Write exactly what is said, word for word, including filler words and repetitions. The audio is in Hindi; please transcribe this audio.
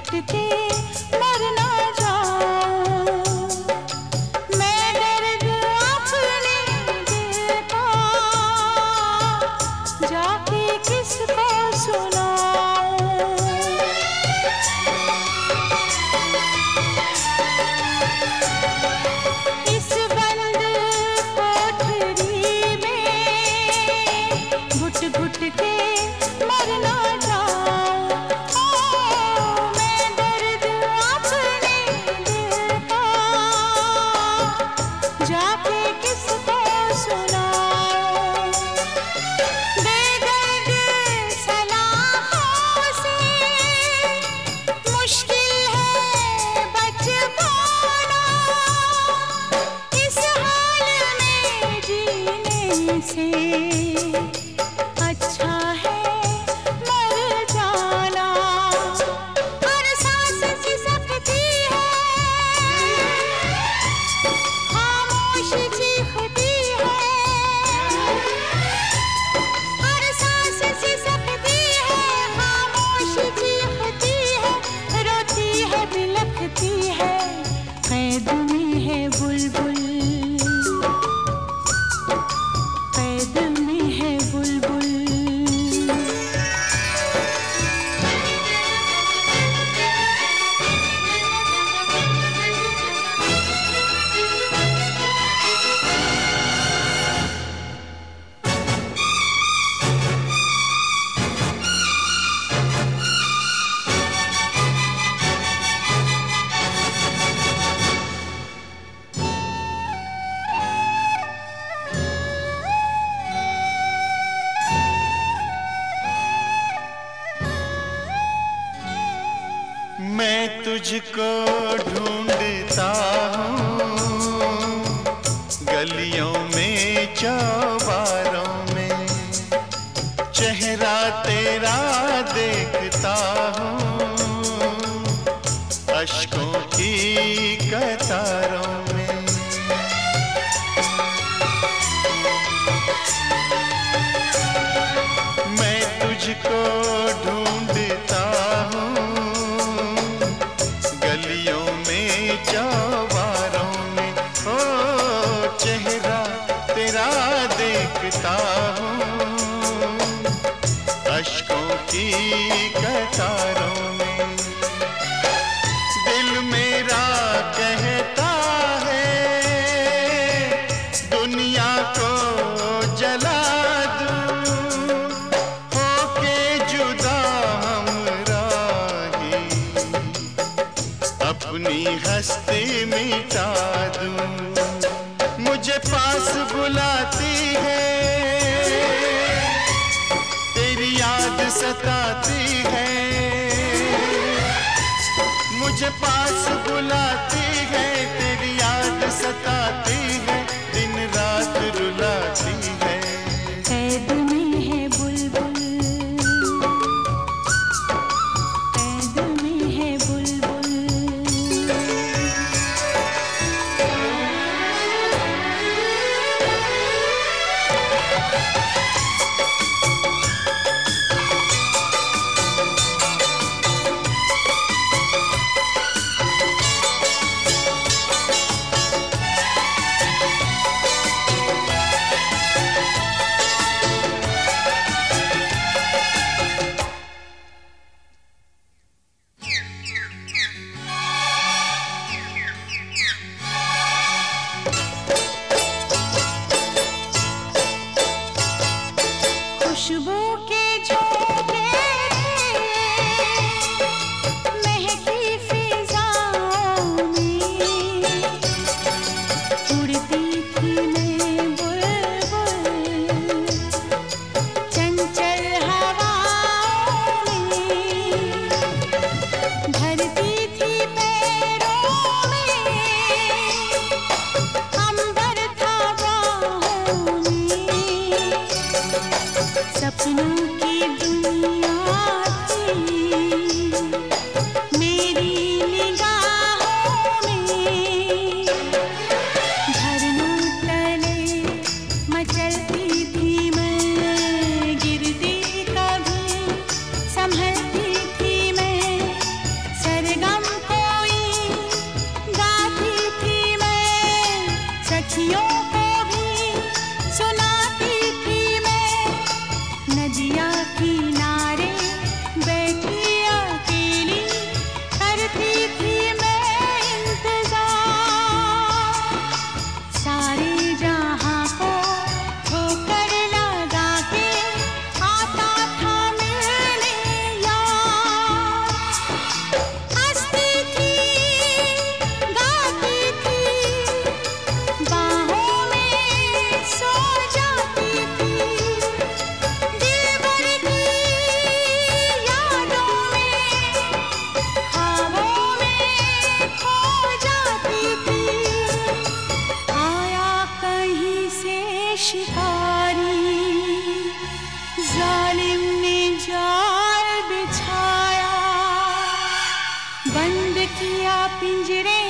घुट के मर ना जाऊं। मैं दर्द अपने दिल का जाके किसको सुनाऊं। इस बंद कोठरी में घुट घुट के मर ना जाऊं। ओ मैं दर्द अपने दिल का जाके किसको सुनाऊं। बेदर्द सलाहों से मुश्किल है बच पाना। इस हाल में जीने से अच्छा है मर जाना। हर सांस सिसकती है, खामोश चीखती है। हर सांस सिसकती है, खामोश चीखती है। रोती है, बिलखती है, कैद में है बुलबुल, कैद में है बुलबुल। मैं तुझको ढूंढता हूँ गलियों में चौबारों में। चेहरा तेरा देखता हूँ अश्कों की कतारों में। मैं तुझको ढूंढता हूँ गलियों में चौबारों में। ओ चेहरा तेरा देखता हूँ अश्कों की कतारों में। दिल मेरा कहता है दुनिया को जला दूं। होके जुदा हम राही अपनी हस्ती मिटा दूं। मुझे पास बुलाती है, तेरी याद सताती है। मुझे पास बुलाती है, तेरी याद सताती है, दिन रात रुलाती है। कैद में है बुलबुल, कैद में है बुलबुल। बंद किया पिंजरे